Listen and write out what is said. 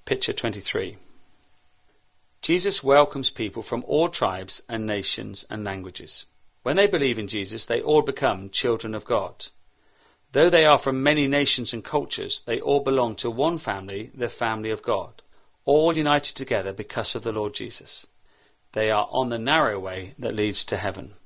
Picture 23. Jesus welcomes people from all tribes and nations and languages. When they believe in Jesus, they all become children of God. Though they are from many nations and cultures, they all belong to one family, the family of God, all united together because of the Lord Jesus. They are on the narrow way that leads to heaven.